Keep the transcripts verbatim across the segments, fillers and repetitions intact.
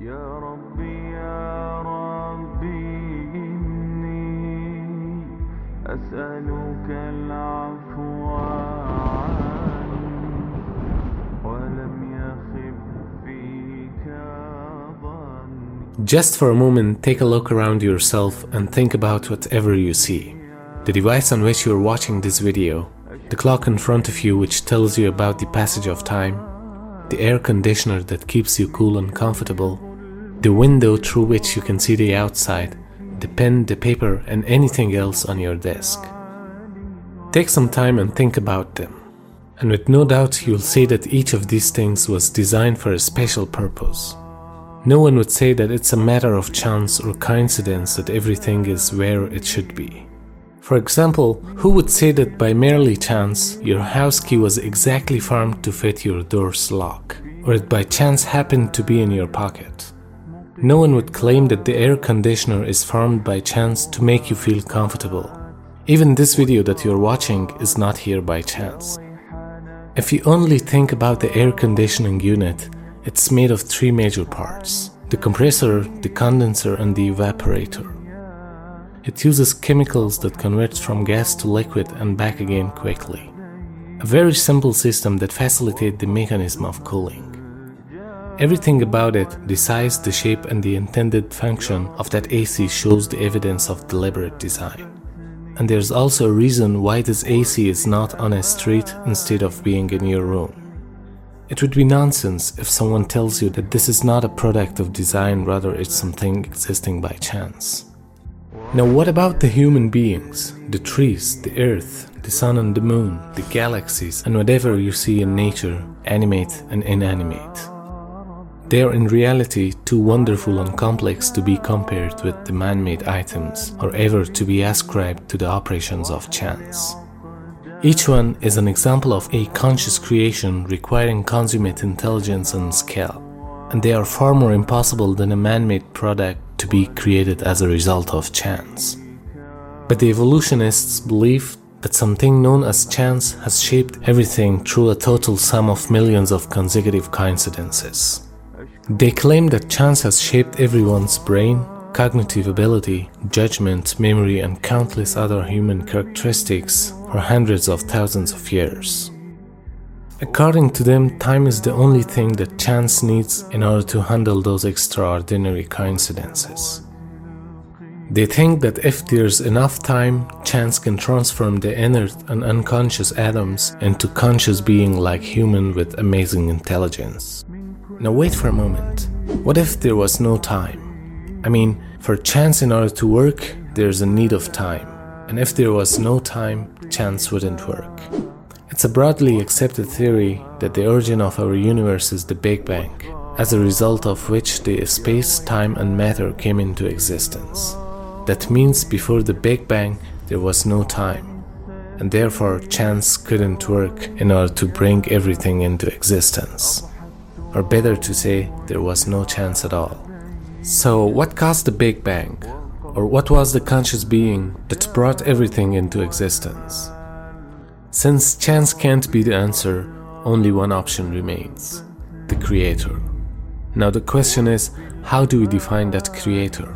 يا ربي يا ربي إني أسألك العفو عني ولم يخب فيك ظني. Just for a moment, take a look around yourself and think about whatever you see. The device on which you are watching this video, the clock in front of you which tells you about the passage of time, the air conditioner that keeps you cool and comfortable, the window through which you can see the outside, the pen, the paper, and anything else on your desk. Take some time and think about them. And with no doubt you'll say that each of these things was designed for a special purpose. No one would say that it's a matter of chance or coincidence that everything is where it should be. For example, who would say that by merely chance your house key was exactly formed to fit your door's lock, or it by chance happened to be in your pocket? No one would claim that the air conditioner is formed by chance to make you feel comfortable. Even this video that you're watching is not here by chance. If you only think about the air conditioning unit, it's made of three major parts: the compressor, the condenser, and the evaporator. It uses chemicals that convert from gas to liquid and back again quickly. A very simple system that facilitates the mechanism of cooling. Everything about it, the size, the shape, and the intended function of that A C shows the evidence of deliberate design. And there's also a reason why this A C is not on a street instead of being in your room. It would be nonsense if someone tells you that this is not a product of design, rather it's something existing by chance. Now what about the human beings, the trees, the earth, the sun and the moon, the galaxies, and whatever you see in nature, animate and inanimate? They are in reality too wonderful and complex to be compared with the man-made items or ever to be ascribed to the operations of chance. Each one is an example of a conscious creation requiring consummate intelligence and skill, and they are far more impossible than a man-made product to be created as a result of chance. But the evolutionists believe that something known as chance has shaped everything through a total sum of millions of consecutive coincidences. They claim that chance has shaped everyone's brain, cognitive ability, judgment, memory, and countless other human characteristics for hundreds of thousands of years. According to them, time is the only thing that chance needs in order to handle those extraordinary coincidences. They think that if there's enough time, chance can transform the inert and unconscious atoms into conscious beings like human with amazing intelligence. Now wait for a moment. What if there was no time? I mean, for chance in order to work, there's a need of time. And if there was no time, chance wouldn't work. It's a broadly accepted theory that the origin of our universe is the Big Bang, as a result of which the space, time, and matter came into existence. That means before the Big Bang, there was no time, and therefore chance couldn't work in order to bring everything into existence. Or better to say, there was no chance at all. So what caused the Big Bang? Or what was the conscious being that brought everything into existence? Since chance can't be the answer, only one option remains: the Creator. Now the question is, how do we define that Creator?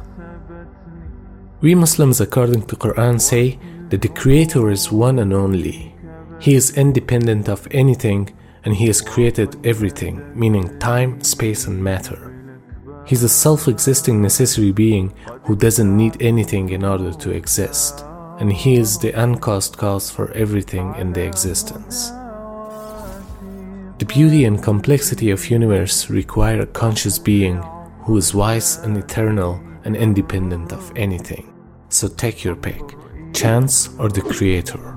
We Muslims, according to Quran, say that the Creator is one and only. He is independent of anything, and He has created everything, meaning time, space, and matter. He's a self-existing necessary being who doesn't need anything in order to exist, and He is the uncaused cause for everything in the existence. The beauty and complexity of universe require a conscious being who is wise and eternal and independent of anything. So take your pick, chance or the Creator.